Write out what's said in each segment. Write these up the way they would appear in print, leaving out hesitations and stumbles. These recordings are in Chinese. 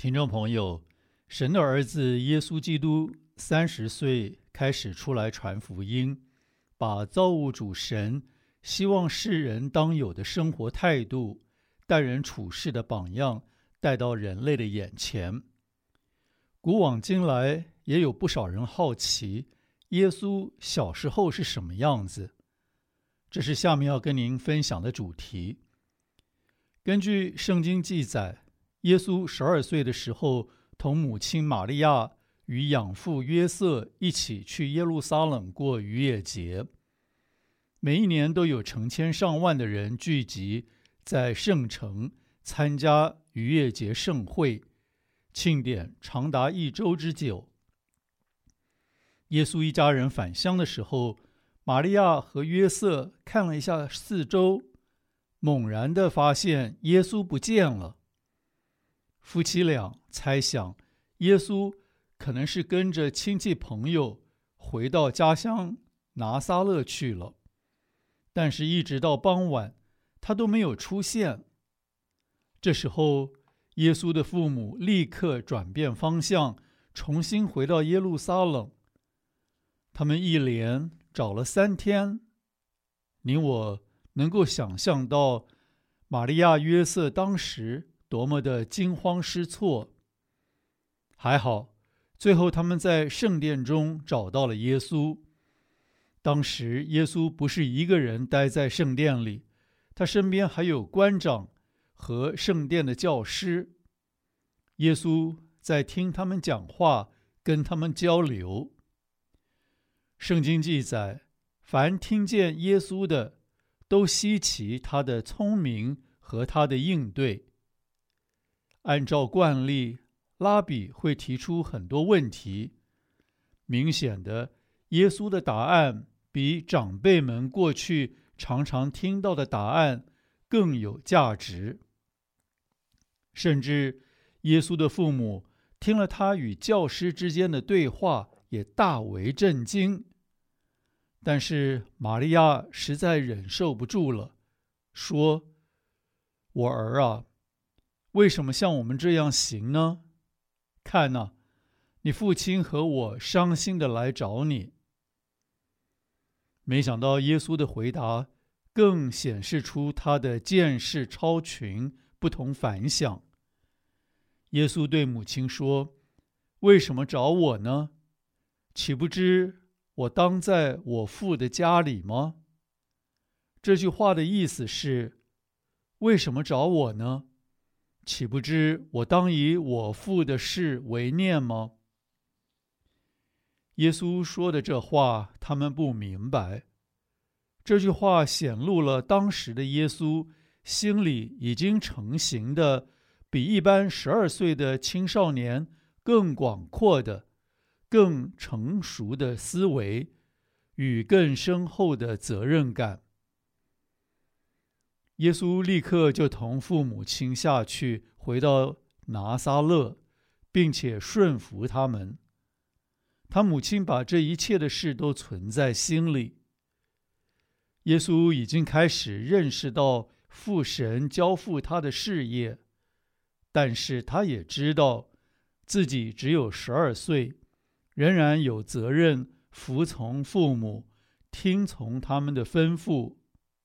听众朋友，神的儿子耶稣基督30岁开始出来传福音，把造物主神希望世人当有的生活态度、待人处事的榜样带到人类的眼前。古往今来，也有不少人好奇耶稣小时候是什么样子。这是下面要跟您分享的主题。根据圣经记载，耶稣12岁的时候，同母亲玛利亚与养父约瑟一起去耶路撒冷过逾越节。每一年都有成千上万的人聚集在圣城参加逾越节盛会，庆典长达1周之久。耶稣一家人返乡的时候，玛利亚和约瑟看了一下四周，猛然地发现耶稣不见了。夫妻俩猜想耶稣可能是跟着亲戚朋友回到家乡拿撒勒去了，但是一直到傍晚他都没有出现。这时候耶稣的父母立刻转变方向，重新回到耶路撒冷。他们一连找了3天。你我能够想象到玛利亚、约瑟当时多么的惊慌失措。还好，最后他们在圣殿中找到了耶稣。当时耶稣不是一个人待在圣殿里，他身边还有官长和圣殿的教师。耶稣在听他们讲话，跟他们交流。圣经记载，凡听见耶稣的，都稀奇他的聪明和他的应对。按照惯例，拉比会提出很多问题。明显的，耶稣的答案比长辈们过去常常听到的答案更有价值。甚至耶稣的父母听了他与教师之间的对话，也大为震惊。但是玛利亚实在忍受不住了，说：“我儿啊，为什么像我们这样行呢？看哪，你父亲和我伤心的来找你。”没想到耶稣的回答更显示出他的见识超群，不同凡响。耶稣对母亲说：“为什么找我呢？岂不知我当在我父的家里吗？”这句话的意思是：为什么找我呢？岂不知我当以我父的事为念吗？耶稣说的这话，他们不明白。这句话显露了当时的耶稣心里已经成型的，比一般12岁的青少年更广阔的、更成熟的思维与更深厚的责任感。耶稣立刻就同父母亲下去，回到拿撒勒，并且顺服他们。他母亲把这一切的事都存在心里。耶稣已经开始认识到父神交付他的事业，但是他也知道自己只有12岁，仍然有责任服从父母，听从他们的吩咐。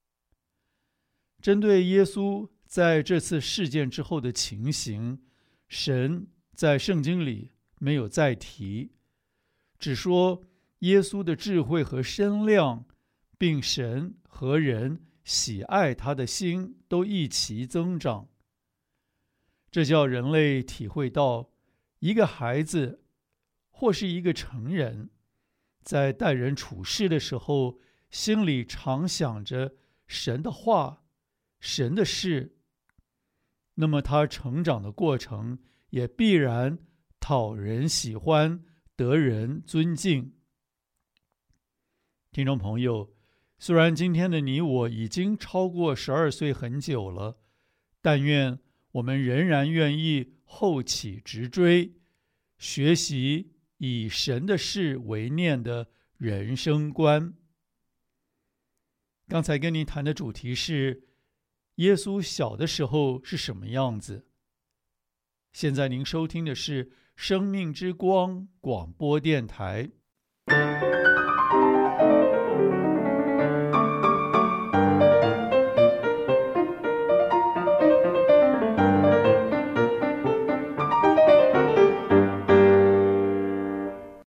针对耶稣在这次事件之后的情形，神在圣经里没有再提，只说耶稣的智慧和身量，并神和人喜爱他的心都一齐增长。这叫人类体会到，一个孩子或是一个成人，在待人处事的时候，心里常想着神的话、神的事，那么他成长的过程也必然讨人喜欢，得人尊敬。听众朋友，虽然今天的你我已经超过12岁很久了，但愿我们仍然愿意后起直追，学习以神的事为念的人生观。刚才跟您谈的主题是耶稣小的时候是什么样子？ 现在您收听的是生命之光广播电台。